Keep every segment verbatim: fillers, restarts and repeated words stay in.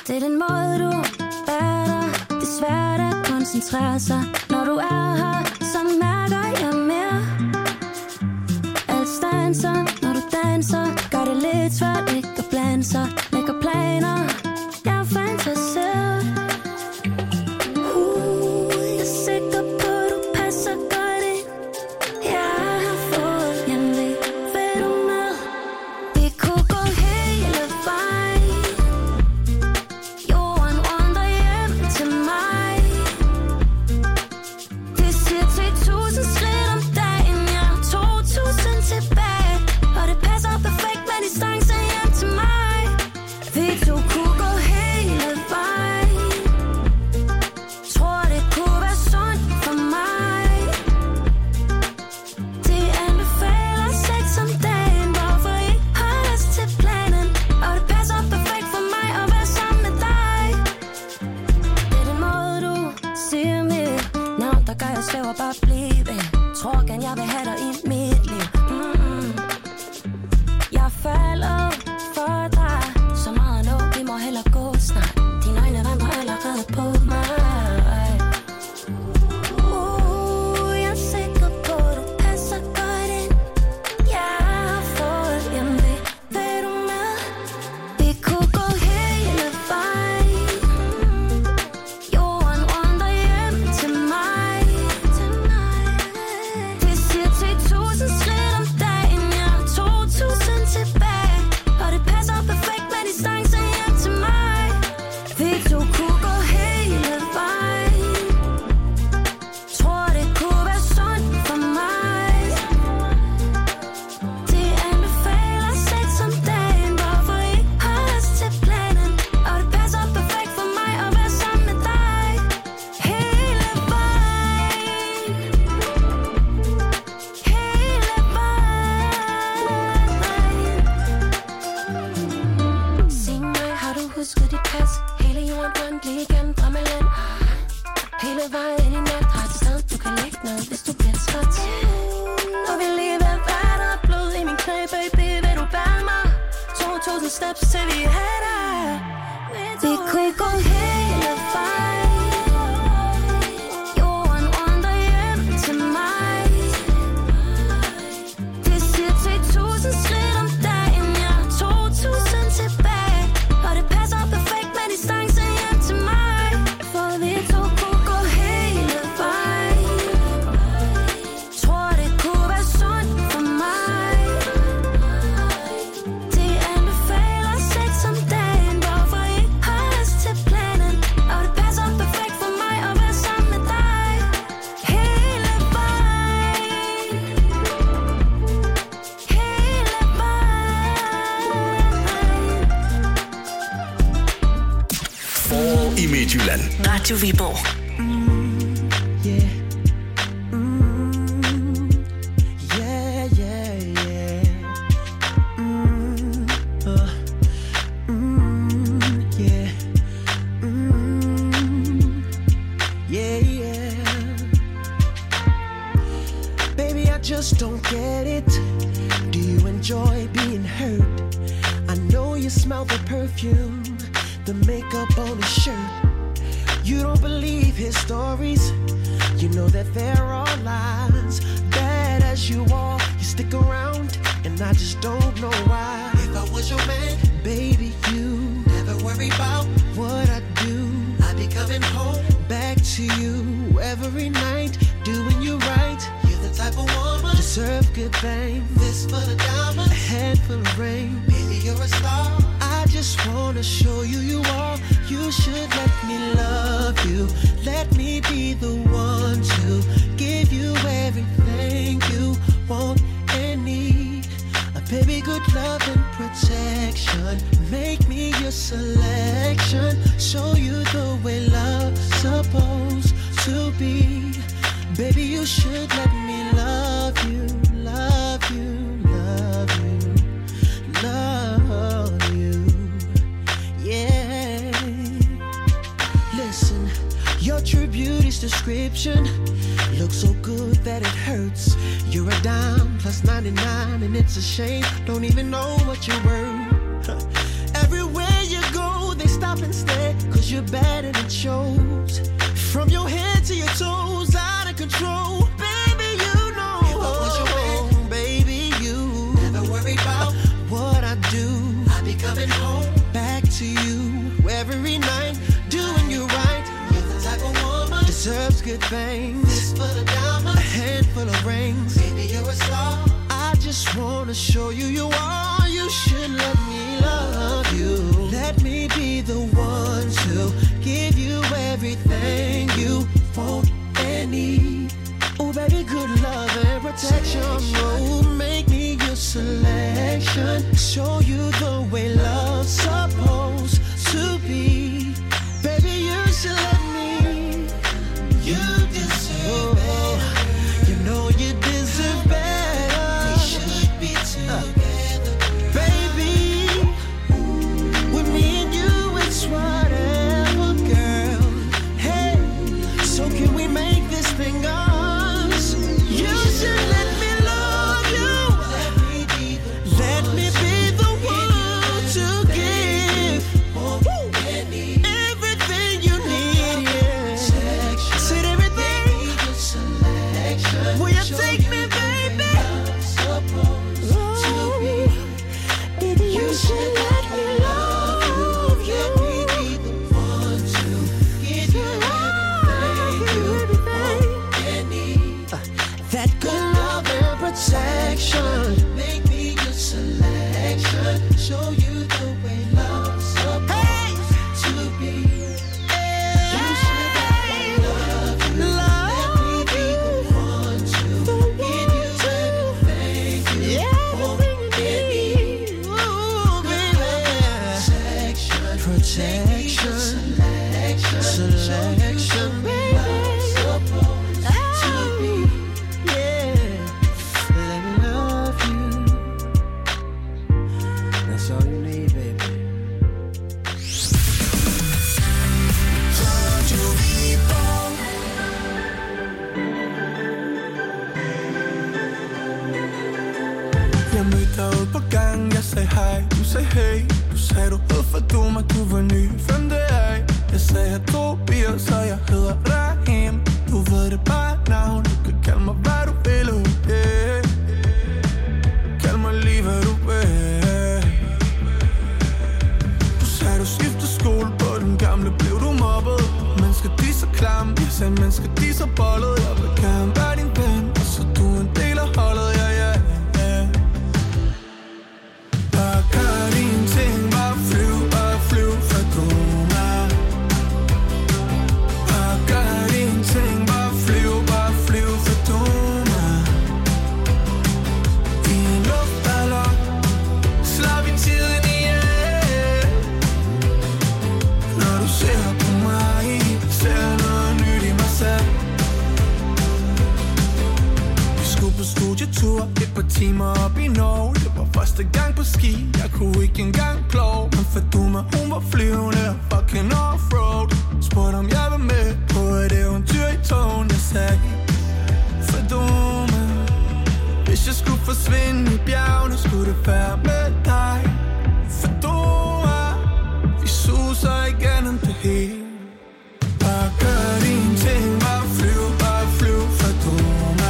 Det er den måde, du er der. Det er svært at koncentrere sig. Når du er her, så mærker jeg mere. Alt stanser, når du danser. Gør det lidt svært ikke at blande sig. Lægger planer, jeg fantaserer. Uh, jeg er sikker på, du passer godt ind. Jeg har fået hjemve. Vil du med? Vi kunne gå hele vejen. Jorden rundt og hjem til mig. Det siger til tusind skridt om dagen. Jeg har to tusind tilbage. Og det passer perfekt med distancen hjem til mig. Vi to kunne gå hele vejen. Tror det kunne være sundt for mig. De anbefaler sex om dagen. Hvorfor I holder os til planen. Og det passer perfekt for mig at være sammen med dig. Det er den måde du siger mit navn, der gør jeg svæver bare blive. Tror gerne jeg vil have dig i mit liv. Mm-mm. Jeg falder for dig. Så meget nu, vi må hellere gå snart. Dine øjne vandrer allerede på mig. Uh, jeg er sikker på, du passer godt ind. Jeg har fået hjemve. Vil du med? Vi kunne gå hele vejen. Jorden rundt og hjem til mig. Det siger til tusind skridt om dagen. Jeg har to tusind tilbage. Og det passer perfekt med distancen hjem til mig. Vi to kunne gå hele vejen. Tror det kunne være sundt for mig. De anbefaler sex om dagen. Hvorfor I holder os til planen. Og det passer perfekt for mig at være sammen med dig. Hele vejen. Hele vejen. Sig mig, har du husket dit pas? Hele jorden rundt lige igennem drømmeland. Hele vejen i nat har et sted, du kan lægge ned, hvis du bliver træt. Og vi lige ved vand og blod i min knæ, baby, vil du bære mig? to tusind steps til vi er der. Vi kunne gå hele vejen. Jorden rundt og hjem til mig. Det siger til tusind skridt om dagen. Jeg har to tusind tilbage. Og det passer perfekt med distancen hjem til mig. For vi to kunne gå hele vejen. Tror det kunne være sundt for mig. De anbefaler sex om dagen. Hvorfor I holder os til planen. Og det passer perfekt for mig at være sammen med dig. Hele vejen. Hele vejen. Forår i Midtjylland. Radio Viborg. Yeah. Mm, yeah, yeah, yeah. Mm, uh, mm, yeah. Mm, yeah, yeah. Baby, I just don't get it. Do you enjoy being hurt? I know you smell the perfume, the makeup on his shirt. You don't believe his stories. You know that there are lies. Bad as you are, you stick around, and I just don't know why. If I was your man, baby, you never worry about what I do. I'd be coming home back to you every night, doing you right. You're the type of woman deserve good things. This for the diamonds, a handful of rain. Baby, you're a star. I just wanna show you you are. You should let me love you. Let me be the one to give you everything you want and need. A baby, good love and protection. Make me your selection. Show you the way love's supposed to be. Baby, you should let me love you, love you, love you, love you. Yeah. Listen, your true beauty's description looks so good that it hurts. You're a dime plus ninety-nine, and it's a shame. Don't even know what you're worth. Everywhere you go, they stop and stare. cause you're bad and it shows. From your head to your toes, out of control. Baby, you know. If I was your man, baby, you never worry about what I do. I'll be coming home back to you every night, doing you right. You're the type of woman deserves good things. Fistful of diamonds, a handful of rings. Baby, you're a star. I just wanna show you you are. You should let me love you. Let me be the one to give you everything you want and need. Oh, baby, good love and protection. Oh, make me your selection. Show you the way love's supposed to be. Baby, you should let me. You deserve better. You know you deserve better. We should be together, uh. Baby. With me and you, it's whatever, girl. Hey, so can we make this thing us? You should let me love you. Let me be the one, let me be the one to give everything you need, yeah. Said everything. Will you take me, baby? Oh, baby, you should let me love you. Let me be the one to give you everything you want and need. Uh, that good love and protection. Make me your selection. Show you the way love's supposed to be. You should let me love you. Let me be the one to give you everything you want and need. Ooh, baby. Protection, selection, selection, baby. Supposed to be, yeah. Let me love you. That's all you need, baby. Jeg mødte dig ude på gangen, jeg sagde hej, du sagde hey. Du sagde du hed for du mig, du var ny, hvem det er? Jeg sagde jeg tog bier, så jeg hedder Rahim. Du ved det bare navn, du kan kalde mig hvad du vil, yeah. Kald mig lige hvad du vil. Du sagde du skiftede skole, på den gamle blev du mobbet. Mennesker de så klamme, jeg sagde mennesker de så bollet. Jeg vil gerne være din ven, og så du en del af holdet, ja ja. Bare gør dine ting, bare flyv, bare flyv for du mig. Bare gør dine ting, bare flyv, bare flyv for du mig. I en luftballon slår vi tiden ihjel. Når du ser på mig, ser noget nyt i mig selv. Vi skulle på studietur, et par timer op i Norge. Det var første gang på ski, jeg kunne ikke engang plove. Men Faduma, hun var flyvende, fucking offroad. Spurgte om jeg var med på et eventyr i togen. Jeg sagde, Faduma, hvis jeg skulle forsvinde i bjergene, skulle det være med dig. Faduma, vi suser igennem det hele. Bare gør dine ting, bare flyv, bare flyv, Faduma.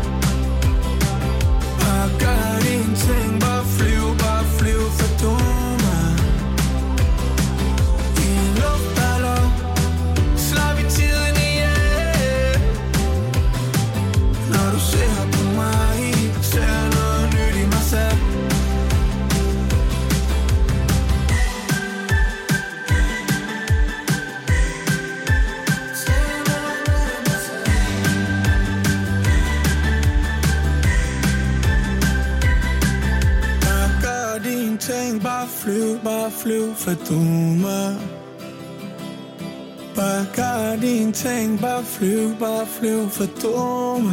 Bare gør dine ting, bare flyv, bare flyv, Faduma. I en luftballon slår vi tiden ihjel. Når du ser på mig, ser noget nyt i mig selv. Tænk, bare flyv, bare flyv, Faduma. Bare gør din ting, bare flyv, bare flyv, Faduma.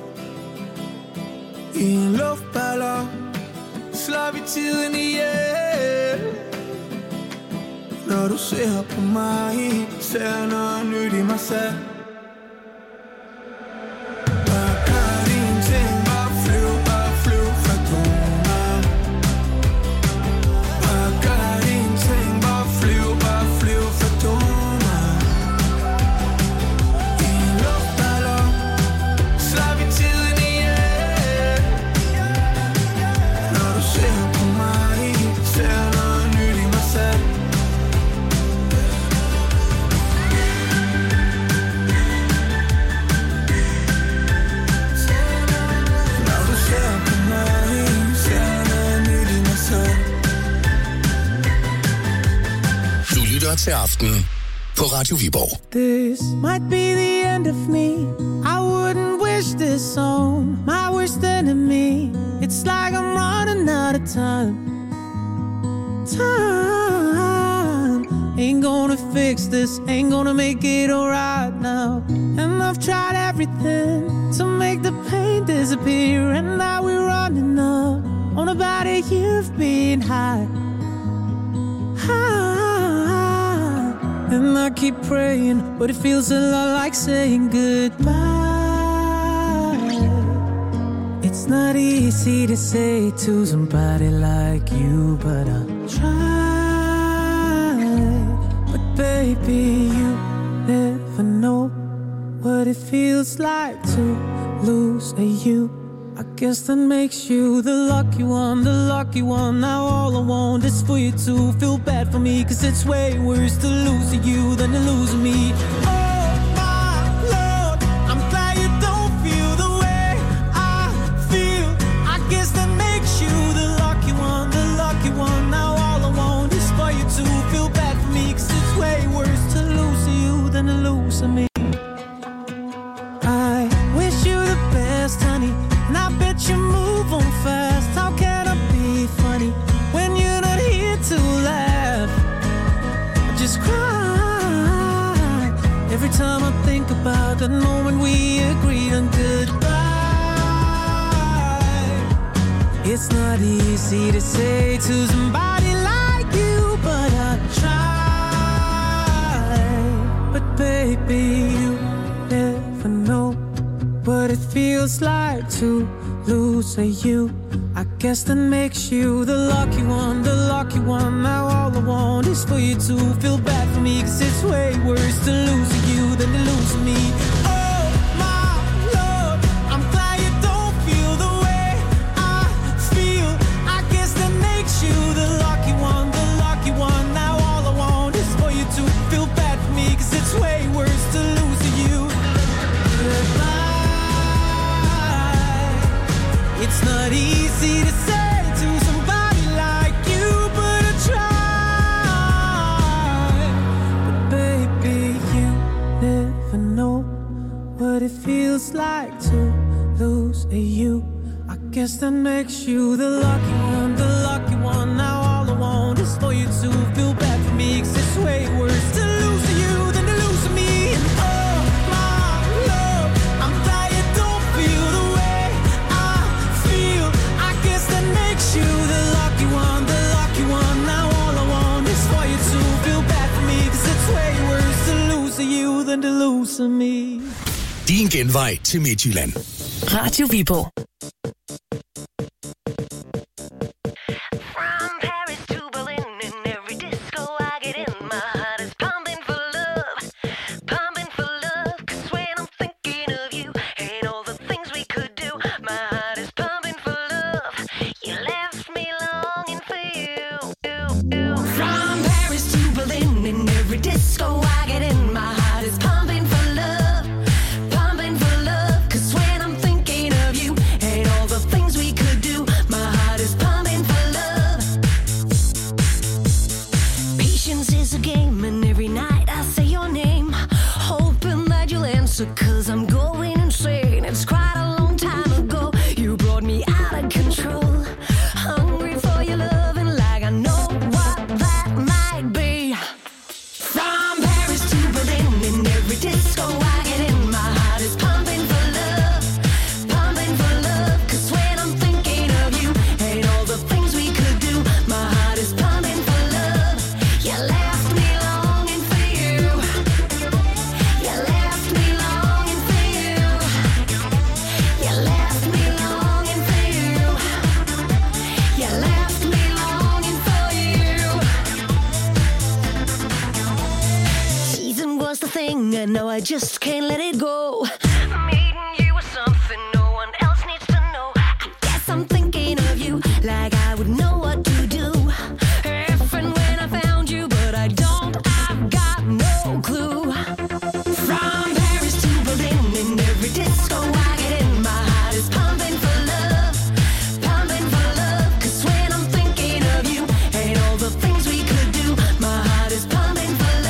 I en luftballon slår vi tiden ihjel. Når du ser på mig, ser noget nyt i mig selv. Bare gør din ting, bare flyv, bare flyv, Faduma. Bare gør din ting, bare flyv, bare flyv, Faduma. til aften på Radio Viborg. This might be the end of me. I wouldn't wish this on my worst enemy. It's like I'm running out of time. Time ain't gonna fix this, ain't gonna make it alright now. And I've tried everything to make the pain disappear, and now we're running up on about a year of being high. High. And I keep praying, but it feels a lot like saying goodbye. It's not easy to say to somebody like you, but I'll try. But baby, you never know what it feels like to lose a you. I guess that makes you the lucky one, the lucky one. Now all I want is for you to feel bad for me, 'cause it's way worse to lose you than to lose me. Oh my Lord, I'm glad you don't feel the way I feel. I guess that makes you the lucky one, the lucky one. Now all I want is for you to feel bad for me, 'cause it's way worse to lose you than to lose me. I wish you the best, honey, and I bet you move on fast. How can I be funny when you're not here to laugh? I just cry every time I think about the moment we agreed on goodbye. It's not easy to say to somebody like you, but I try. But baby, you never know what it feels like to lose a you. I guess that makes you the lucky one, the lucky one. Now all I want is for you to feel bad for me, 'cause it's way worse to lose you than to lose me. Oh my Lord, I'm glad you don't feel the way I feel. I guess that makes you the lucky one, the lucky one. Now all I want is for you to feel bad for me, 'cause it's way worse to lose you. Goodbye. It's not easy to say to somebody like you, but I try. But baby, you never know what it feels like to lose a you. I guess that makes you the lucky one, the lucky one. Now all I want is for you to feel bad for me, 'cause it's way worse to lose you than to lose me. And oh my Lord, I'm glad you don't feel the way I feel. I guess that makes you the lucky one, the lucky one. Now all I want is for you to feel bad for me, 'cause it's way worse to lose you than to lose me. Din genvej til Midtjylland. Radio Viborg. Cause I'm going insane. It's quite a long time ago. You brought me out of control. Hungry for your loving like I know what that might be. From Paris to Berlin, in every disco I get in, my heart is pumping for love, pumping for love. Cause when I'm thinking of you and all the things we could do, my heart is pumping for love. You left me longing for you. You left me longing for you. You left me longing for you. You left me longing for you. Season was the thing, and now I just can't let it go. Meeting you was something no one else needs to know. I guess I'm thinking of you like I would know what to do if and when I found you, but I don't. I've got no clue. From Paris to Berlin, in every disco I get in, my heart is pumping for love, pumping for love. Cause when I'm thinking of you and all the things we could do, my heart is pumping for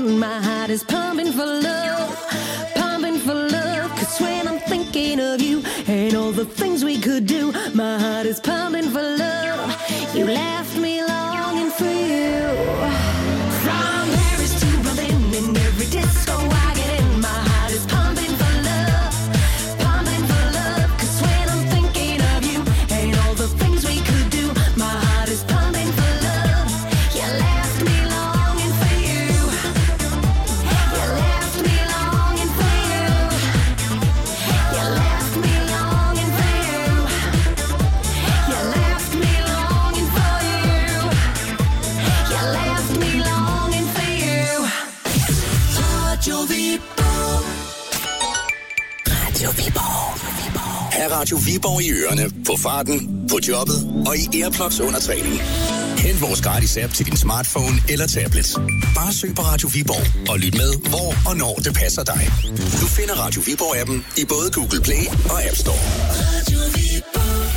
in. My heart is pumping for love, pumping for love. Cause when I'm thinking of you and all the things we could do, my heart is pumping for love. You left me longing for you. From Paris to Berlin, in every disco I get in, my heart is pumping for love, pumping for love. Cause when I'm thinking of you and all the things we could do, my heart is pumping for love. You left me longing for you. You left me longing for you. You left me longing for you. You left me longing for you. You left me longing for you. Radio Viborg. Radio Viborg. Ha' Radio Viborg i ørerne, på farten, på jobbet og i Airplugs under træning. Hent vores gratis app til din smartphone eller tablet. Bare søg på Radio Viborg og lyt med, hvor og når det passer dig. Du finder Radio Viborg-appen i både Google Play og App Store. Radio Viborg.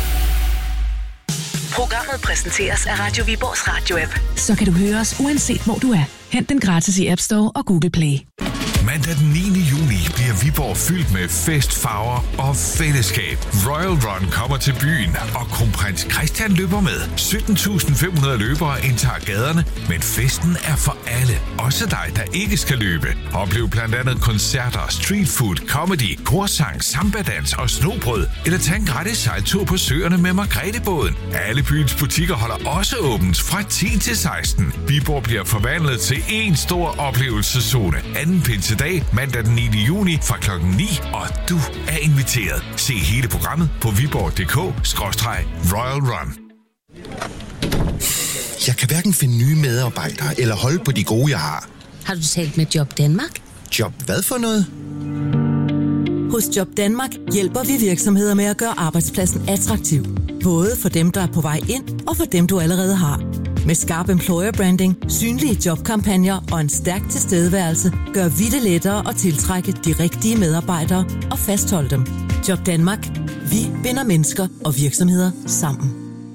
Programmet præsenteres af Radio Viborgs radio-app. Så kan du høre os uanset hvor du er. Hent den gratis i App Store og Google Play. Mandag den niende juni bliver Viborg fyldt med fest, farver og fællesskab. Royal Run kommer til byen, og kronprins Christian løber med. sytten tusind fem hundrede løbere indtager gaderne, men festen er for alle. Også dig, der ikke skal løbe. Oplev blandt andet koncerter, street food, comedy, korsang, sambadans og snobrød. Eller tag en gratis sejltur på søerne med Margrethe-båden. Alle byens butikker holder også åbent fra ti til seksten. Viborg bliver forvandlet til en stor oplevelseszone. Anden pinsedag, mandag den niende juni fra klokken ni, og du er inviteret. Se hele programmet på viborg punktum d k skråstreg royal run. Jeg kan hverken finde nye medarbejdere eller holde på de gode, jeg har. Har du talt med Job Danmark? Job hvad for noget? Hos Job Danmark hjælper vi virksomheder med at gøre arbejdspladsen attraktiv. Både for dem, der er på vej ind, og for dem, du allerede har. Med skarp employer branding, synlige jobkampagner og en stærk tilstedeværelse, gør vi det lettere at tiltrække de rigtige medarbejdere og fastholde dem. Job Danmark. Vi binder mennesker og virksomheder sammen.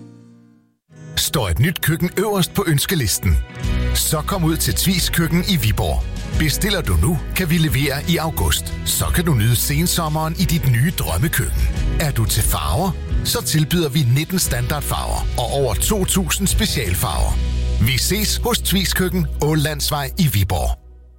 Står et nyt køkken øverst på ønskelisten? Så kom ud til Tvis Køkken i Viborg. Bestiller du nu, kan vi levere i august. Så kan du nyde sensommeren i dit nye drømmekøkken. Er du til farver? Så tilbyder vi nitten standardfarver og over to tusind specialfarver. Vi ses hos Tvis Køkken, Ålandsvej i Viborg.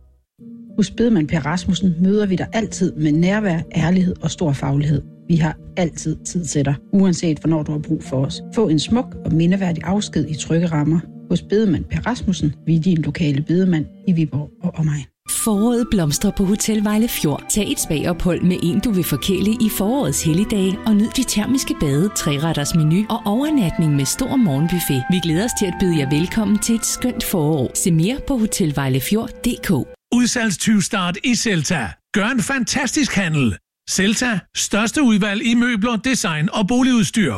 Hos Bedemand Per Rasmussen møder vi dig altid med nærvær, ærlighed og stor faglighed. Vi har altid tid til dig, uanset hvornår du har brug for os. Få en smuk og mindeværdig afsked i trygge rammer. Hos Bedemand Per Rasmussen, vi er din lokale bedemand i Viborg og omegn. Foråret blomstrer på Hotel Vejle Fjord. Tag et spagophold med en, du vil forkæle i forårets helligdage, og nyd de termiske bade, tre-retters menu og overnatning med stor morgenbuffet. Vi glæder os til at byde jer velkommen til et skønt forår. Se mere på hotel vejle fjord punktum d k. Udsalgstyvstart i Celta. Gør en fantastisk handel. Celta. Største udvalg i møbler, design og boligudstyr.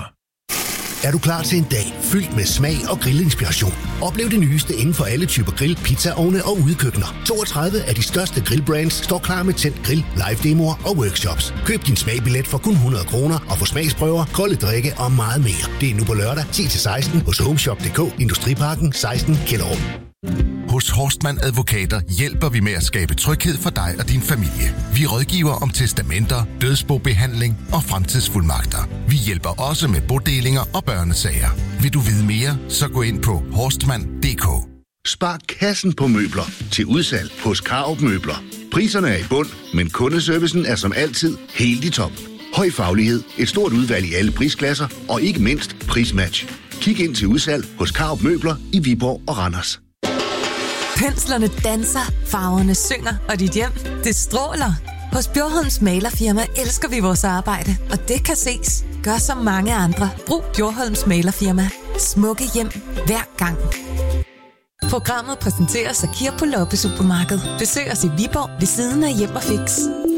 Er du klar til en dag fyldt med smag og grillinspiration? Oplev det nyeste inden for alle typer grill, pizzaovne og udekøkkener. toogtredive af de største grillbrands står klar med tændt grill, live demoer og workshops. Køb din smagbillet for kun hundrede kroner og få smagsprøver, kolde drikke og meget mere. Det er nu på lørdag ti til seksten hos homeshop punktum d k, Industriparken seksten Kjellerup. Hos Horstmann Advokater hjælper vi med at skabe tryghed for dig og din familie. Vi rådgiver om testamenter, dødsbobehandling og fremtidsfuldmagter. Vi hjælper også med bodelinger og børnesager. Vil du vide mere, så gå ind på horstmann punktum d k. Spar kassen på møbler til udsalg hos Karup Møbler. Priserne er i bund, men kundeservicen er som altid helt i top. Høj faglighed, et stort udvalg i alle prisklasser og ikke mindst prismatch. Kig ind til udsalg hos Karup Møbler i Viborg og Randers. Penslerne danser, farverne synger, og dit hjem, det stråler. Hos Bjorholms Malerfirma elsker vi vores arbejde, og det kan ses. Gør som mange andre. Brug Bjorholms Malerfirma. Smukke hjem hver gang. Programmet præsenteres af Kirp på Loppe Supermarked. Besøg os i Viborg ved siden af Hjem og Fix.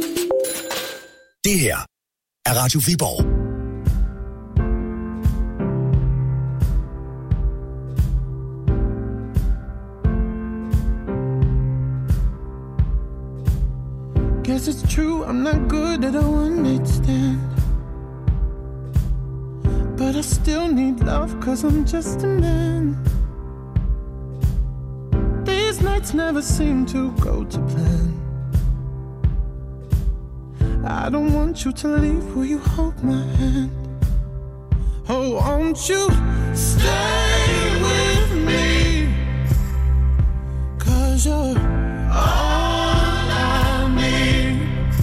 Det her er Radio Viborg. Guess it's true, I'm not good at a one-night stand, but I still need love, cause I'm just a man. These nights nights never seem to go to plan. I don't want you to leave, will you hold my hand? Oh, won't you stay with me? 'Cause you're all I need.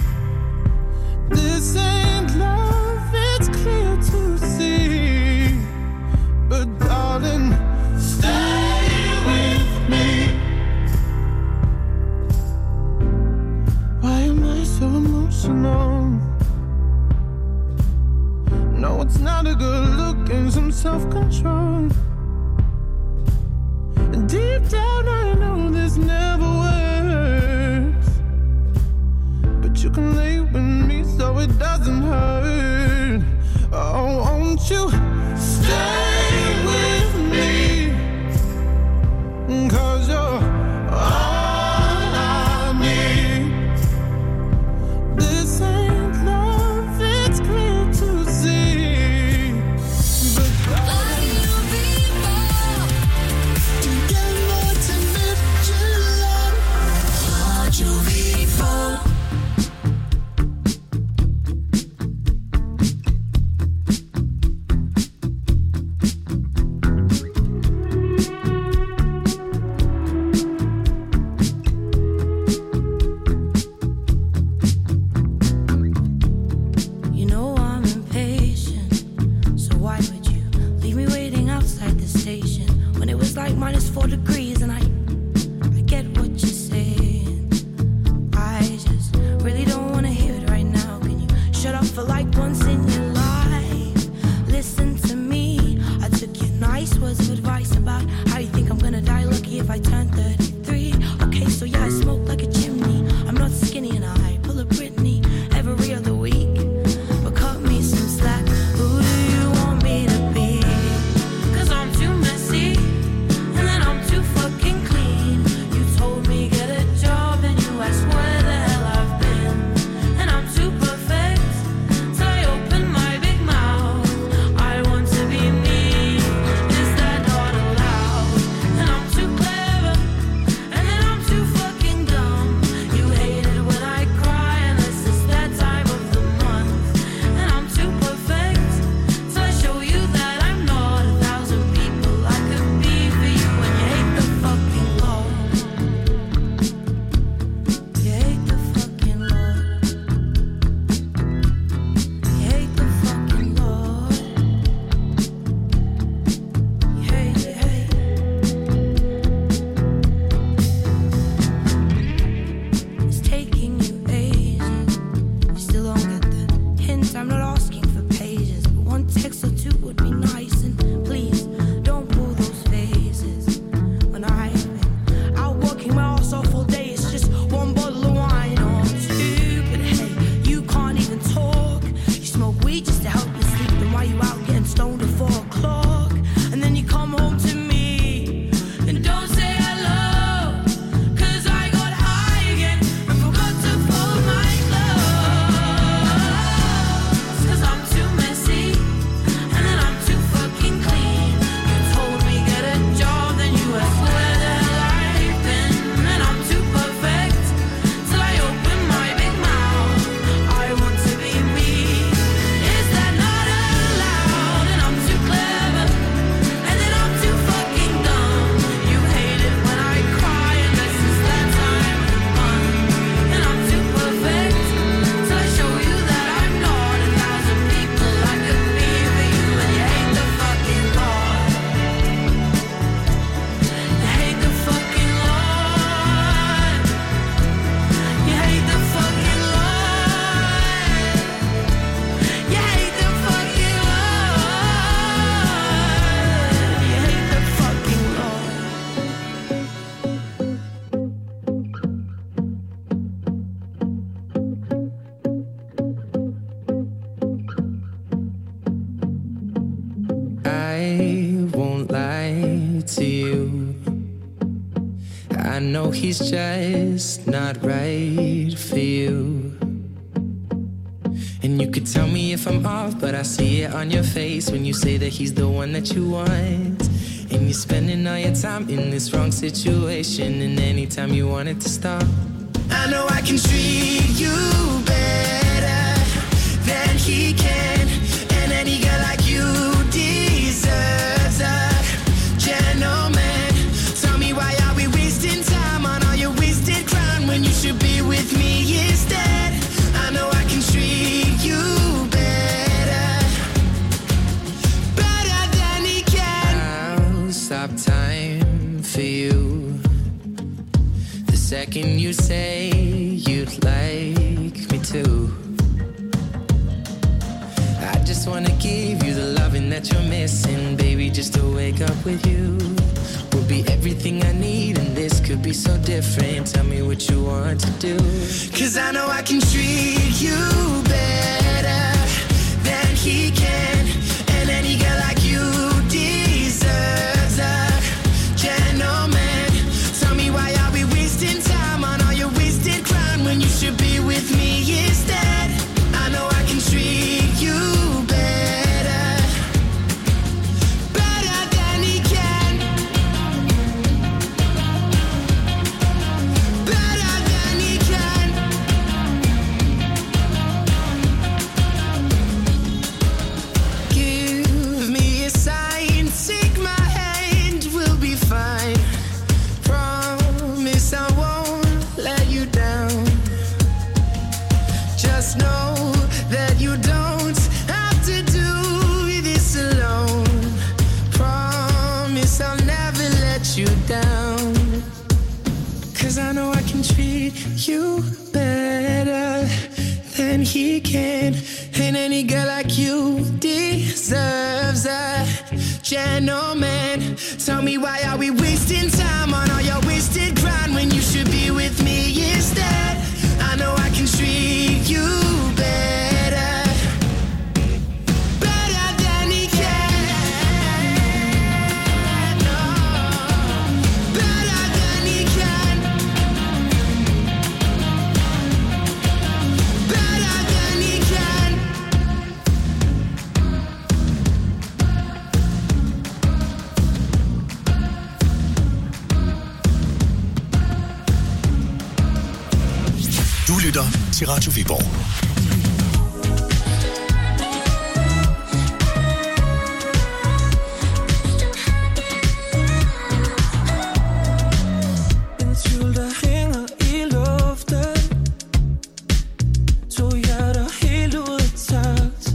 This ain't love, it's clear to see. But darling, stay with me. Why am I so emotional? No, it's not a good look and some self-control. And deep down I know this never works, but you can lay with me so it doesn't hurt. Oh, won't you stay with me? 'Cause you're all I need. This ain't love, it's clear to see. But why you people together to make you love? Why'd you people? You know I'm impatient, so why would you leave me waiting outside the station when it was like minus four degrees? And I, I get what you're saying. I just really don't want to hear it right now. Can you shut up for like once in your life? Listen to me. I took your nice words of advice about how you think I'm gonna die lucky if I turn thirty-three. Okay, so yeah, I smoke like a chimney. I'm not skinny and I pull a Britney every other week. But cut me some slack. Who do you want me to be? 'Cause I'm too messy and then I'm too fucking clean. You told me get a job and you asked where the hell I've been. And I'm too perfect, so I open my big mouth. I want to be me. Is that not allowed? And I'm too clever and then I'm too fucking dumb. You hate it when I cry unless it's that time of the month. And I'm too perfect, so I show you that I'm not a thousand people I could be for you. And you hate the fucking Lord. You hate the fucking Lord. You hate the fucking Lord. You hate it, hate it. It's taking you ages. You still don't get the hint. I'm not asking for pages, but one text or two would be nice. And please don't pull those faces. When I've been out working my ass off all day, it's just one bottle of wine or two. But hey, you can't even talk. You smoke weed just to help you sleep. Then why you out getting stoned at four o'clock? And then you come home to me and don't say hello. 'Cause I got high again and forgot to fold my clothes. 'Cause I'm too messy and then I'm too fucking clean. You told me get a job, then you asked where the hell I've been. And I'm too perfect, till I open my big mouth. I want to be me. Is that not allowed? And I'm too clever and then I'm too fucking dumb. You hate it when I cry unless it's that time of the month. And I'm too perfect, till I show you that I'm not a thousand people I could be for you. And you hate the fucking Lord. You hate the fucking Lord. You hate the fucking Lord. You hate the fucking Lord. You hate the fucking Lord. I won't lie to you. I know he's just not right for you. And you could tell me if I'm off, but I see it on your face when you say that he's the one that you want. And you're spending all your time in this wrong situation, and anytime you want it to stop. I know I can treat you better than he can, and any girl like you deserves a gentleman. Tell me, why are we wasting time on all your wasted crown when you should be with me instead? I know I can treat you better, better than he can. I'll stop time for you the second you say you'd like me to. I just wanna give you the loving that you're missing, baby. Just to wake up with you will be everything I need, and this could be so different. Tell me what you want to do, 'cause I know I can treat you better than he can, and any girl like you deserves a gentleman. Tell me, why are we wasting time on all your wasted crown when you should be with me instead? I know I can treat you better, better than he can, better than he can. Give me a sign, take my hand, we'll be fine. Promise I won't let you down. Just know that you don't have to do this alone. Promise I'll never let you down, 'cause I know I can treat you better than he can, and any girl like you deserves a gentleman. Tell me, why are we wasting time on all your wasted grind when you should be with me instead? I know I can treat you better, better than he can. No, better than he can, better than he can. Du lytter til Radio Viborg. En tvivl, der hænger i luften. To hjerter helt ud af takt.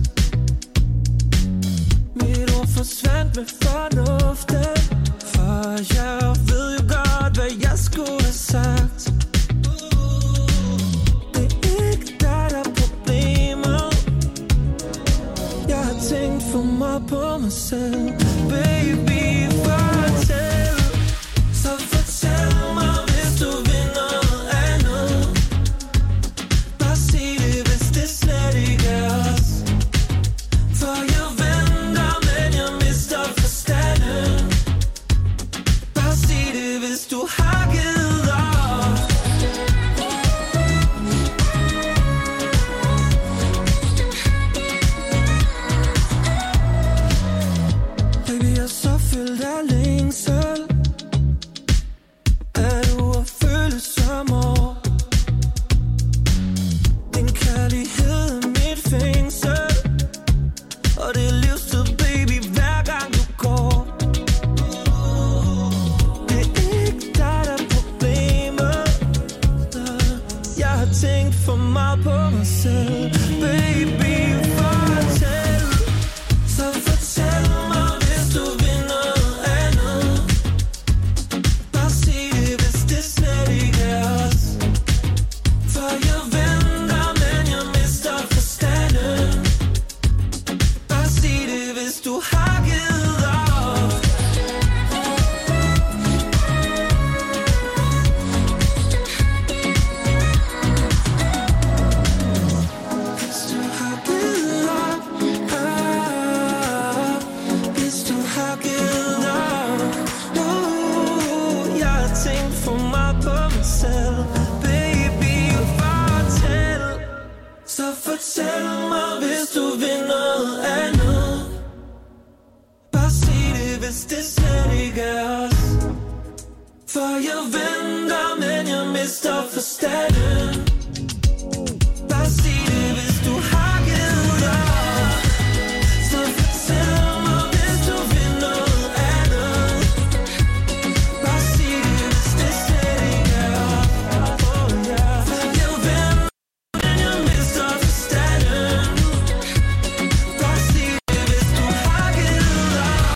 Mit ord forsvandt med fornuften, for jeg ved jo godt, hvad jeg skulle have sagt. For mig på mig selv, baby, fortæl. Så fortæl mig, hvis du vil noget andet. Bare sig det, hvis det slet ikke er os. For jeg venter, men jeg mister forstanden. Bare sig det, hvis du har givet op. For meget på mig selv, baby, fortæl. Så fortæl mig, hvis du vil noget andet. Bare sig det, hvis det slet ikke er os. For jeg venter, men jeg mister forstanden. Bare sig det, hvis du har givet op. Fortæl mig, hvis du vil noget andet. Bare sig det, hvis det slet ikke er os. For jeg venter, men jeg mister forstanden. Bare sig det, hvis du har givet op. Så fortæl mig, hvis du vil noget andet. Bare sig det, hvis det slet ikke er os. Oh, yeah. For jeg venter, men jeg mister forstanden. Bare sig det, hvis du har givet op.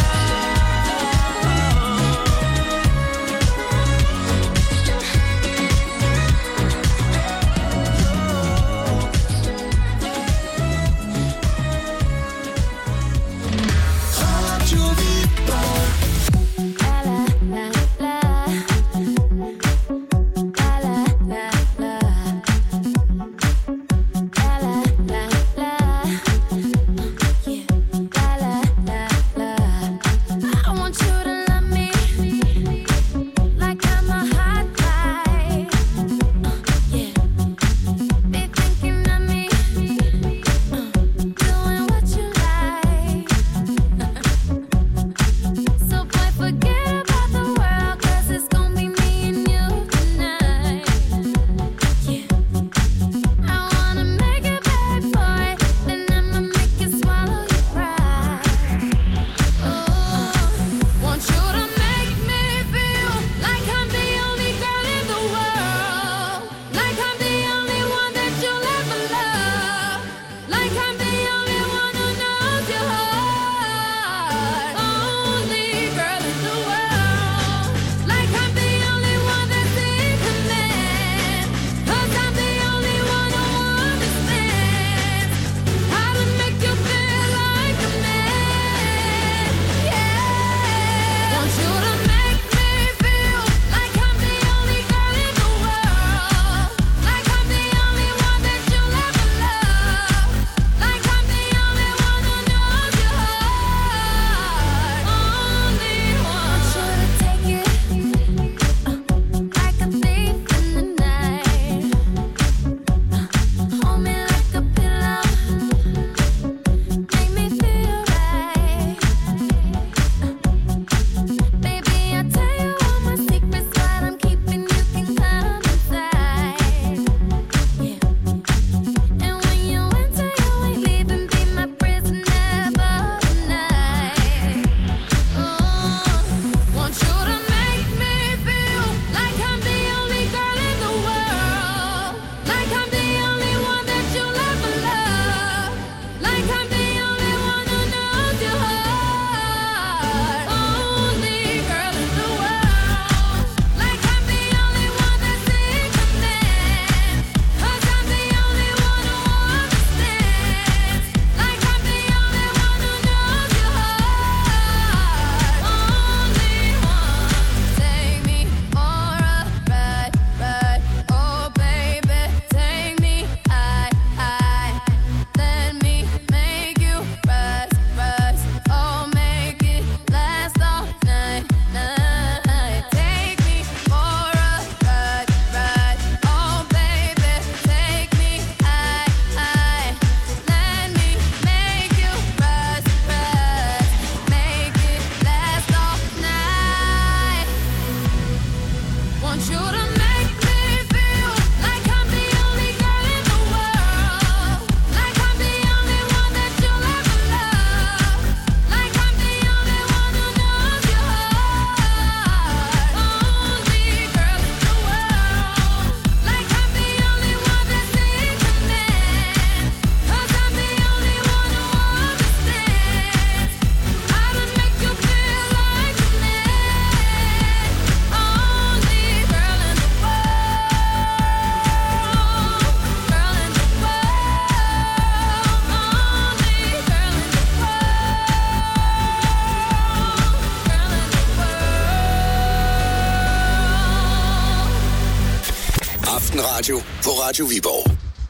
Aftenradio på Radio Viborg.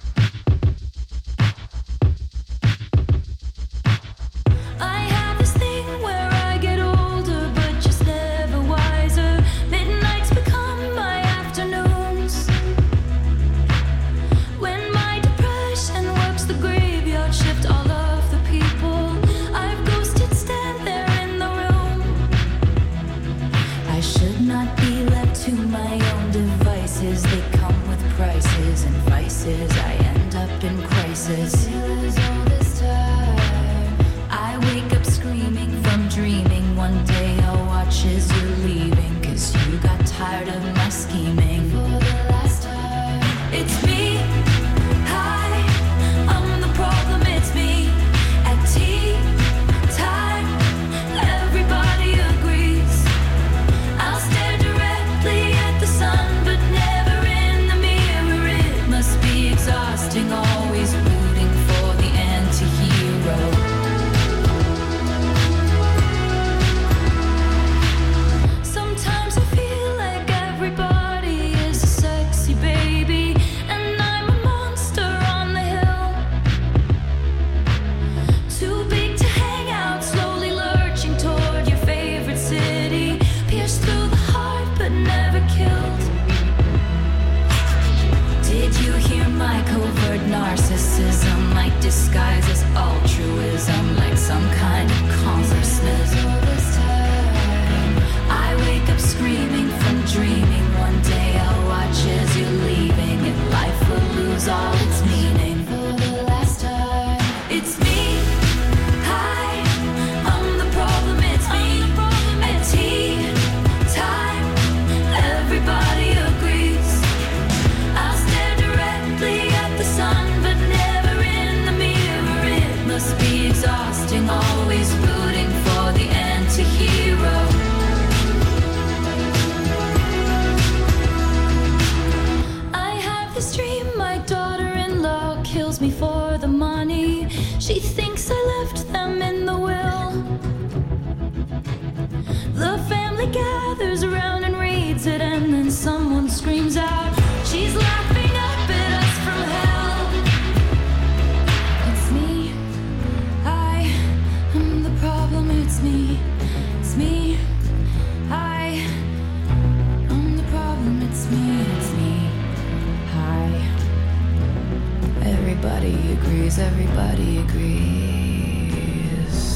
The graveyard shift all of the people I've ghosted stand there in the room. prices and vices. I end up in crisis. All this time, I wake up screaming from dreaming. One day I'll watch as you're leaving, 'cause you got tired of my scheming. For the last time, it's me. Hi, I'm the problem. It's me. At tea time, everybody agrees. I'll stare directly at the sun, but never in the mirror. It must be exhausting, always rooting for the anti-hero. Sometimes I feel like everybody is a sexy baby, and I'm a monster on the hill. Too big to hang out, slowly lurching toward your favorite city. Pierced through the heart, but never killed. Did you hear my covert narcissism? Like disguise as altruism, like some kind of consciousness. All this time, I wake up screaming from dreaming. One day I'll watch as you're leaving, and life will lose all its meaning. For the last time, it's me. Hi, I'm the problem. It's me. At tea time, everybody agrees. I'll stare directly at the sun, but never in the mirror. It must be exhausting, always rooting for the anti-hero. I have this dream, my daughter-in-law kills me for the money. She thinks I left them in the will. The family gathers around and reads it, and then someone screams out, she's laughing up at us from hell. It's me. I am the problem. It's me. It's me. I am the problem. It's me. It's me. Hi. Everybody agrees. Everybody agrees.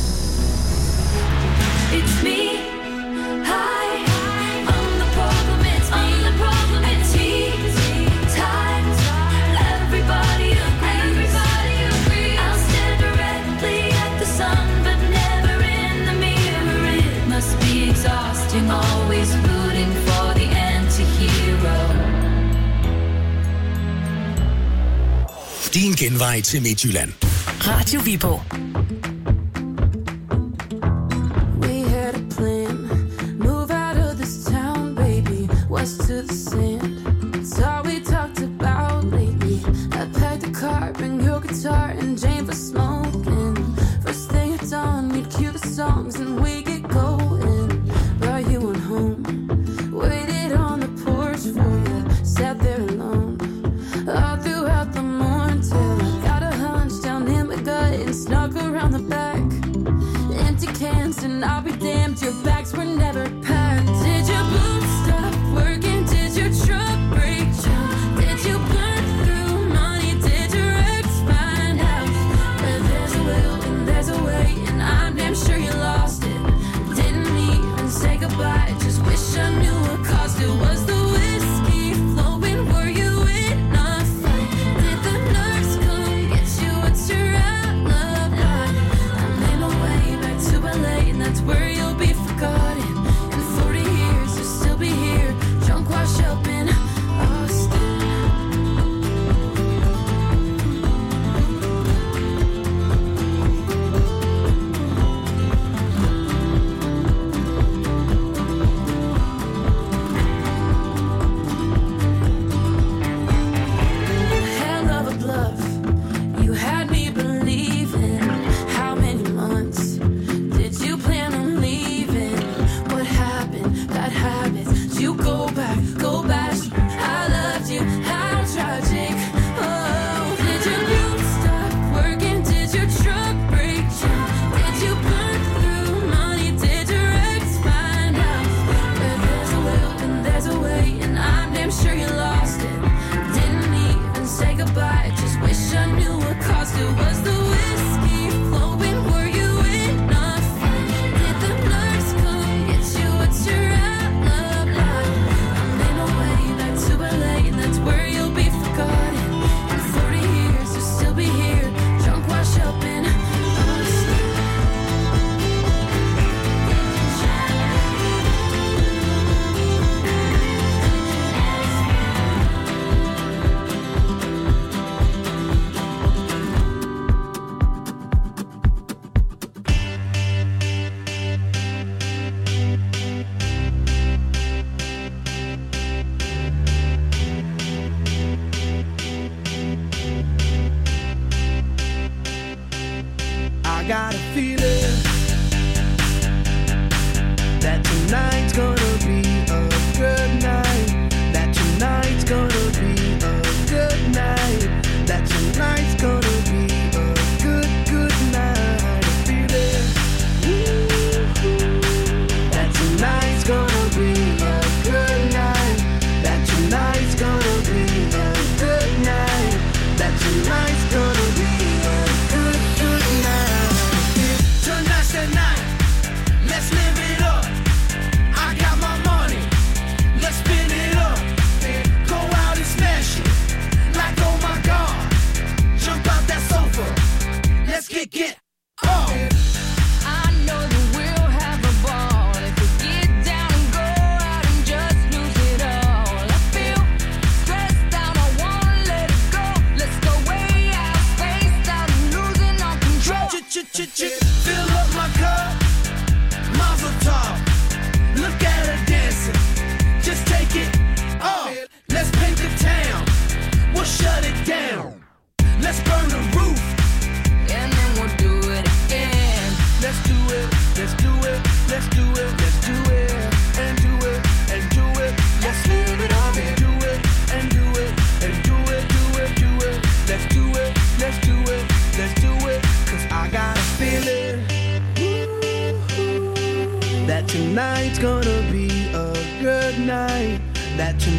It's me. Hi. I'm the problem. It's me. I'm the problem. It's me. Time. Everybody agrees. Everybody agrees. I'll stare directly at the sun, but never in the mirror. It must be exhausting, always rooting for the anti-hero. Din genvej til Midtjylland. Radio Viborg. We had a plan, move out of this town, baby, west to the sand. It's all we talked about lately. I packed a car, bring your guitar, and Jane for smoking. First thing at dawn, we'd cue the songs and we get going. Brought you on home, waited on the porch for you, sat there alone all throughout the morning till I got a hunch down in my gut and snuck around the back. Empty cans and I'll be damned, your bags were never packed. Did your boots stop working? Did your truck break down? Did you burn through money? Did your ex find out? Well, there's a will and there's a way, and I'm damn sure you lost it. Didn't even say goodbye, just wish I knew what caused it. Was the whiskey flowing? Were you in a fight? Did the nurse come get you? What's your alibi? I made my way back to L A, and that's where you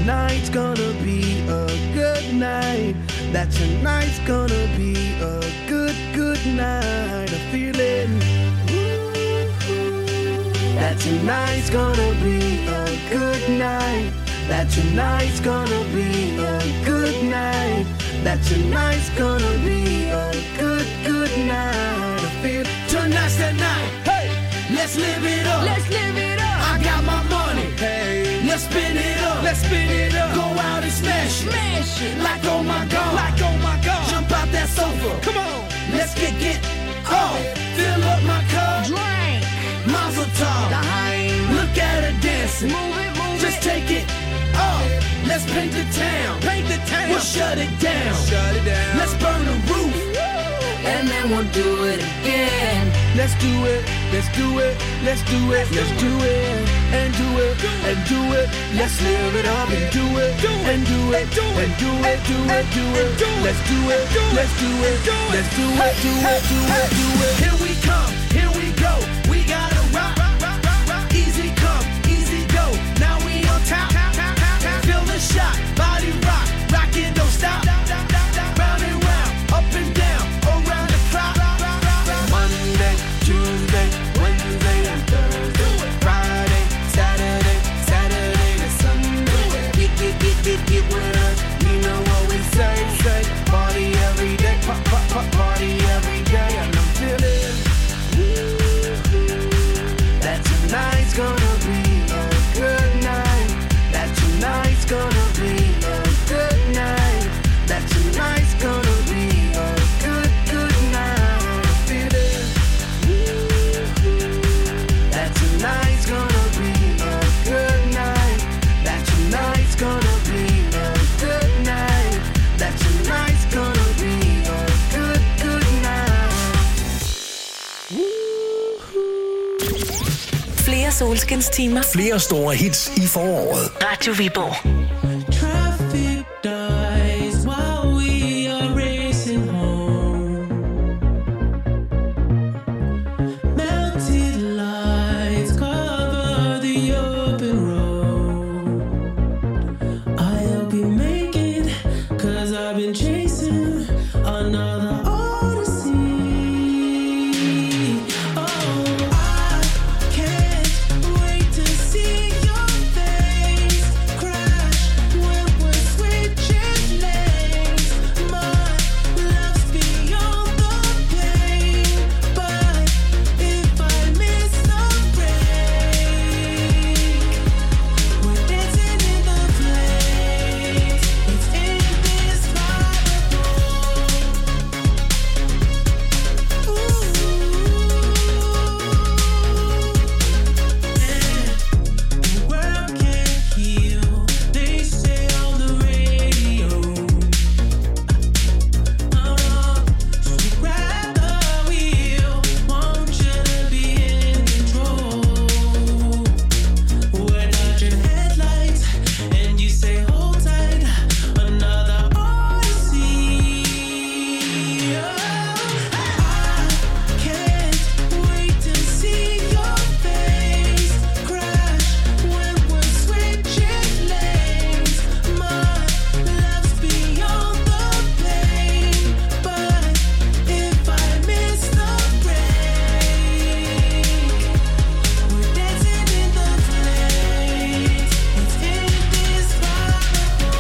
tonight's gonna be a good night. That tonight's gonna be a good, good night. I feel it. That tonight's gonna be a good night. That tonight's gonna be a good night. That tonight's gonna be a good, good night. I feel tonight's the night. Hey, let's live it up. Let's live it up. I got my money. Hey, let's spin it up. Let's spin it up. Go out and smash it. Smash it. Like oh my god. Like oh my god. Jump out that sofa. Come on. Let's get get off. Fill up my cup. Drink. Mazel tov. Look at her dancing. Move it, move Just it. take it off. Let's paint the town. Paint the town. We'll shut it down. Shut it down. Let's burn the roof. And then we'll do it again. Let's do it. Let's do it. Let's do it. Let's do it. And do it. And do it. Let's live it up and do it. And do it. And do it. Do it. Do it. Let's do it. Let's do it. Let's do it. Do it. Do it. Do it. Here we come. Here we go. We gotta rock. Easy come. Easy go. Now we on top. Feel the shot. Body rock. Rockin', don't stop. Round and round. Up and down. Around the clock. Monday, Tuesday, Wednesday, and Thursday. Friday, Saturday, Saturday to Sunday. Get, get, get, get, get with us. You know what we say, say. Party every day. Pop, pop, pop, party every day. And I'm feeling that tonight's gonna be a good night. That tonight's gonna be a good night. That tonight's gonna be a good, good night. I feel it. That tonight's gonna be a good night. That tonight's gonna be a good night. That tonight's gonna be a good, good night. Flere solskinstimer. Flere store hits i foråret. Radio Viborg. Traffic dies while we are racing home. Melted lights cover the open road. I hope you make it, cause I've been chasing another odyssey. Oh, I can't wait to see your face crash when we're switching lanes. My love's beyond the pain, but if I miss the break, we're dancing in the flames. It's indescribable. The world can't heal, they say on the radio. Oh no, so grab the wheel, want you to be in control. We're dodging headlights, and you say hold tight, another odyssey. I can't wait to see your face crash when we're switching lanes. My love's beyond the pain, but if I miss the break, we're dancing in the flames. It's indescribable.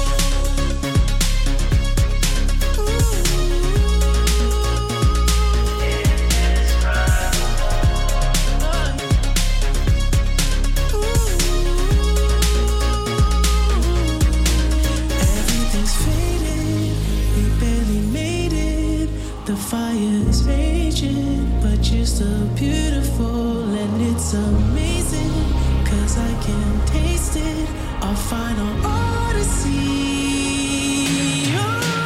Everything's faded, we barely made it. The fire is raging, but you're still beautiful, and it's amazing, cause I can taste it, our final odyssey. Oh,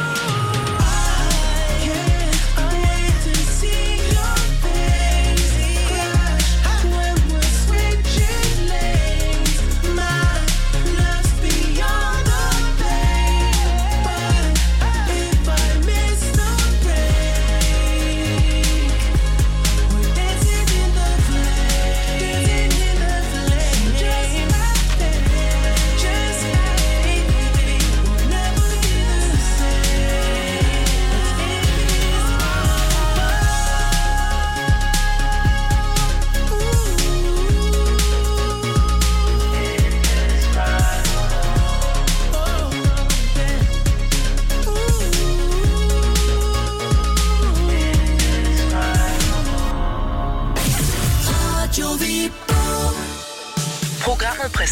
I can't wait to see your face crash when we're switching lanes. My love's beyond the pain, but if I miss the break, we're dancing in the flames.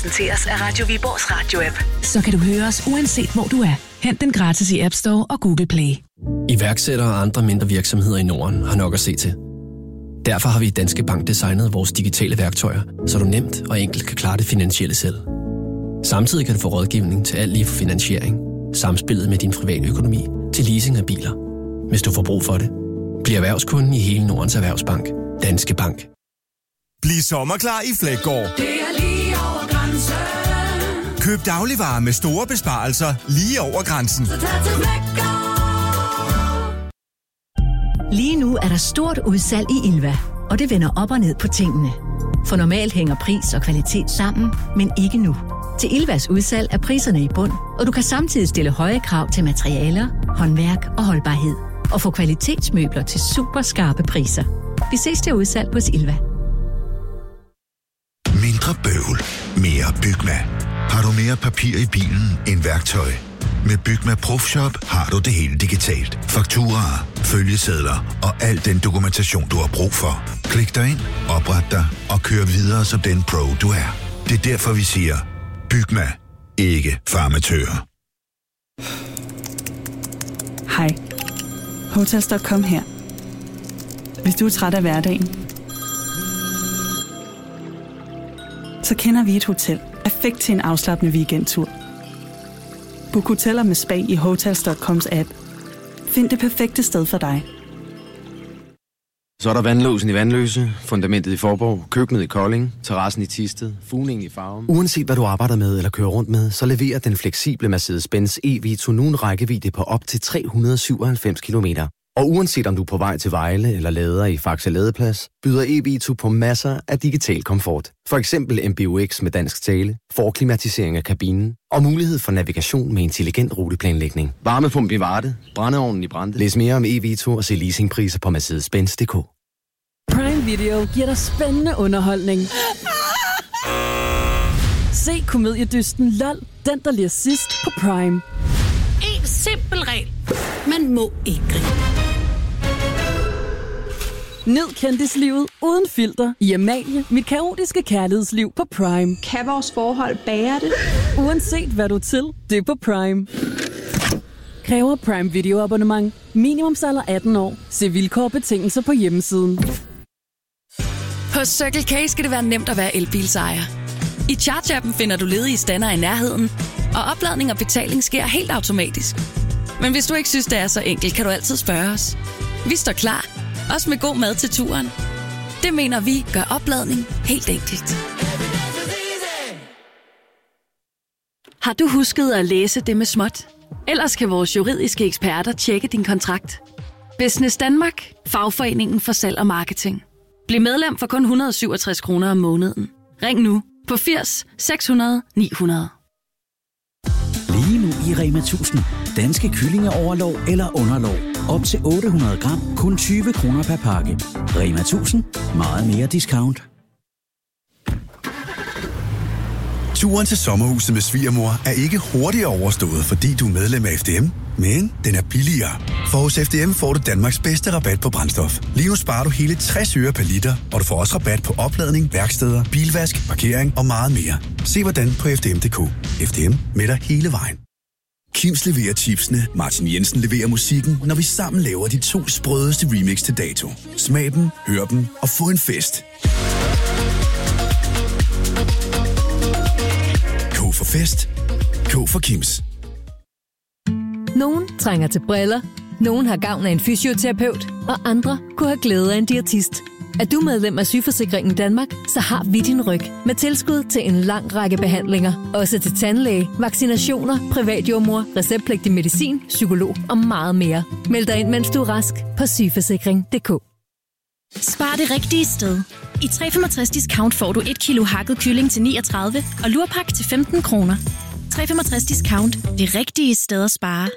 præsenteres af Radio Viborgs radio-app. Så kan du høre os uanset hvor du er. Hent den gratis i App Store og Google Play. Iværksættere og andre mindre virksomheder i Norden har nok at se til. Derfor har vi i Danske Bank designet vores digitale værktøjer, så du nemt og enkelt kan klare det finansielle selv. Samtidig kan du få rådgivning til alt lige fra finansiering, samspillet med din private økonomi til leasing af biler. Hvis du får brug for det, bliv erhvervskunden i hele Nordens Erhvervsbank. Danske Bank. Bliv sommerklar i Fleggaard. Det er lige over grænsen. Køb dagligvarer med store besparelser lige over grænsen. Så tag til Fleggaard. Lige nu er der stort udsalg i Ilva, og det vender op og ned på tingene. For normalt hænger pris og kvalitet sammen, men ikke nu. Til Ilvas udsalg er priserne i bund, og du kan samtidig stille høje krav til materialer, håndværk og holdbarhed. Og få kvalitetsmøbler til super skarpe priser. Vi ses til udsalg hos Ilva. Mindre bøvl, mere Bygma. Har du mere papir i bilen end værktøj? Med Bygma Profshop har du det hele digitalt. Fakturaer, følgesedler og al den dokumentation, du har brug for. Klik dig ind, opret dig og kør videre som den pro, du er. Det er derfor, vi siger, Bygma, ikke farmatører. Hej. Hotels punktum com her. Hvis du er træt af hverdagen, så kender vi et hotel perfekt til en afslappende weekendtur. Book hoteller med spa i Hotels punktum coms app. Find det perfekte sted for dig. Så er der vandlåsen i Vandløse, fundamentet i Forborg, køkkenet i Kolding, terrassen i Thisted, fugningen i Farum. Uanset hvad du arbejder med eller kører rundt med, så leverer den fleksible Mercedes-Benz E-Vito nu en rækkevidde på op til tre hundrede og syvoghalvfems kilometer. Og uanset om du er på vej til Vejle eller lader i Faxe Ladeplads, byder E-Vito på masser af digital komfort. For eksempel M B U X med dansk tale, forklimatisering af kabinen og mulighed for navigation med intelligent ruteplanlægning. Varmepumpe i Varde, brændeovnen i Brande. Læs mere om E-Vito og se leasingpriser på Mercedes Benz punktum d k. Prime Video giver dig spændende underholdning. Se komediedysten L O L, den der lige sidst på Prime. En simpel regel. Man må ikke grine. Nyd kendislivet uden filter i Amalie, mit kaotiske kærlighedsliv på Prime. Kan vores forhold bære det? Uanset hvad du er til, det er på Prime. Kræver Prime Video abonnement. Minimumsalder atten år. Se vilkår og betingelser på hjemmesiden. Hos Circle K skal det være nemt at være elbilsejer. I Charge-appen finder du ledige stander i nærheden, og opladning og betaling sker helt automatisk. Men hvis du ikke synes, det er så enkelt, kan du altid spørge os. Vi står klar, også med god mad til turen. Det mener vi gør opladning helt enkelt. Har du husket at læse det med småt? Ellers kan vores juridiske eksperter tjekke din kontrakt. Business Danmark, fagforeningen for salg og marketing. Bliv medlem for kun et hundrede og syvogtres kroner om måneden. Ring nu på firs seks hundrede ni hundrede. Lige nu i Rema tusind. Danske kyllinger overlov eller underlov. Op til otte hundrede gram, kun tyve kroner per pakke. Rema tusind. Meget mere discount. Turen til sommerhuset med svigermor er ikke hurtigere overstået, fordi du er medlem af F D M, men den er billigere. For hos F D M får du Danmarks bedste rabat på brændstof. Lige nu sparer du hele tres øre per liter, og du får også rabat på opladning, værksteder, bilvask, parkering og meget mere. Se hvordan på f d m punktum d k. F D M med dig hele vejen. Kims leverer chipsene, Martin Jensen leverer musikken, når vi sammen laver de to sprødeste remix til dato. Smag dem, hør dem og få en fest. K for fest. K for Kims. Nogen trænger til briller, nogen har gavn af en fysioterapeut, og andre kunne have glæde af en diætist. Er du medlem af Sygeforsikringen Danmark, så har vi din ryg med tilskud til en lang række behandlinger. Også til tandlæge, vaccinationer, privatjordmor, receptpligtig medicin, psykolog og meget mere. Meld dig ind, mens du er rask på sygeforsikring punktum d k. Spar det rigtige sted. I tre komma femogtres discount får du et kilo hakket kylling til niogtredive og lurpak til femten kroner. tre komma femogtres discount. Det rigtige sted at spare.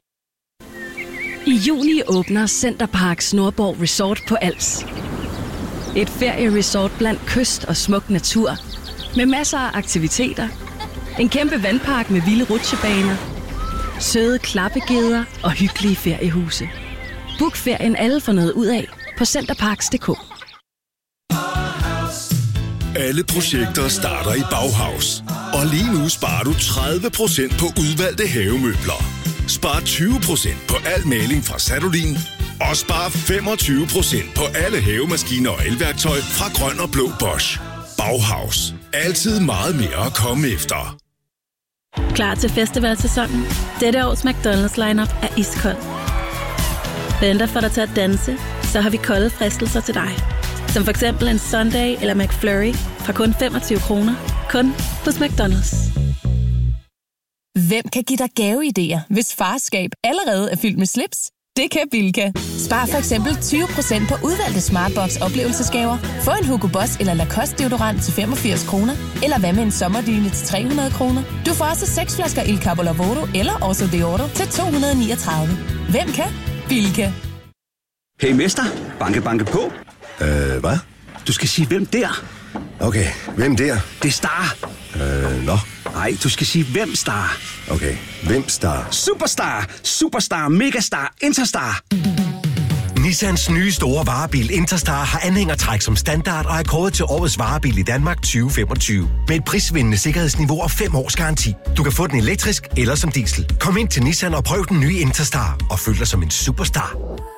I juni åbner Centerparks Nordborg Resort på Als. Et ferieresort blandt kyst og smuk natur. Med masser af aktiviteter. En kæmpe vandpark med vilde rutsjebaner. Søde klappegeder og hyggelige feriehuse. Book ferien alle for noget ud af på centerparks punktum d k. Alle projekter starter i Bauhaus. Og lige nu sparer du tredive procent på udvalgte havemøbler. Spar tyve procent på al maling fra Sadolin. Og spar femogtyve procent på alle havemaskiner og elværktøj fra Grøn og Blå Bosch. Bauhaus. Altid meget mere at komme efter. Klar til festivalsæsonen? Dette års McDonald's lineup er iskold. Venter for dig til at danse, så har vi kolde fristelser til dig. Som for eksempel en Sunday eller McFlurry fra kun femogtyve kroner. Kun hos McDonald's. Hvem kan give dig gaveidéer, hvis farskab allerede er fyldt med slips? Det kan Bilka. Spar for eksempel tyve procent på udvalgte Smartbox oplevelsesgaver. Få en Hugo Boss eller Lacoste deodorant til femogfirs kroner. Eller hvad med en sommerdyne til tre hundrede kroner. Du får også seks flasker Il Capo Lavoro eller Oso de Oro til to hundrede niogtredive. Hvem kan? Bilka. Hey mester, banke banke på. Øh, hvad? Du skal sige hvem der. Okay, hvem der? Det er Star. Øh, nå. Nej, du skal sige hvem Star. Okay, hvem Star? Superstar, Superstar, Megastar, Interstar. Nissans nye store varebil Interstar har anhængertræk som standard og er kåret til årets varebil i Danmark tyve femogtyve. Med et prisvindende sikkerhedsniveau og fem års garanti. Du kan få den elektrisk eller som diesel. Kom ind til Nissan og prøv den nye Interstar og følg dig som en superstar.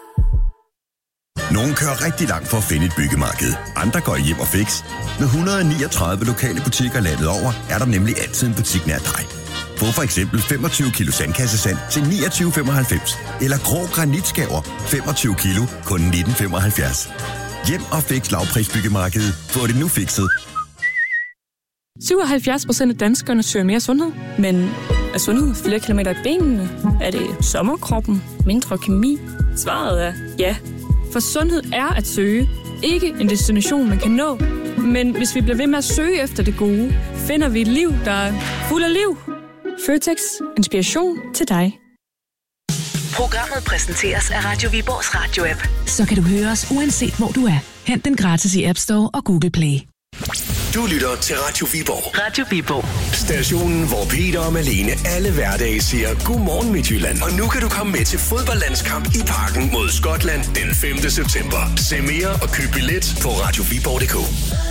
Nogen kører rigtig langt for at finde et byggemarked. Andre går hjem og fix. Med et hundrede og niogtredive lokale butikker landet over, er der nemlig altid en butik nær dig. Få for eksempel femogtyve kilo sandkassesand til niogtyve femoghalvfems. Eller grå granitskaver femogtyve kilo kun nitten femoghalvfjerds. Hjem og fix lavprisbyggemarkedet. Få det nu fikset. syvoghalvfjerds procent af danskerne søger mere sundhed. Men er sundhed flere kilometer i benene? Er det sommerkroppen? Mindre kemi? Svaret er ja. For sundhed er at søge. Ikke en destination, man kan nå. Men hvis vi bliver ved med at søge efter det gode, finder vi et liv, der er fuld af liv. Føtex. Inspiration til dig. Programmet præsenteres af Radio Viborgs radio-app. Så kan du høre os uanset hvor du er. Hent den gratis i App Store og Google Play. Du lytter til Radio Viborg. Radio Viborg. Stationen, hvor Peter og Malene alle hverdage siger godmorgen Midtjylland. Og nu kan du komme med til fodboldlandskamp i Parken mod Skotland den femte september. Se mere og køb billet på radio viborg punktum d k.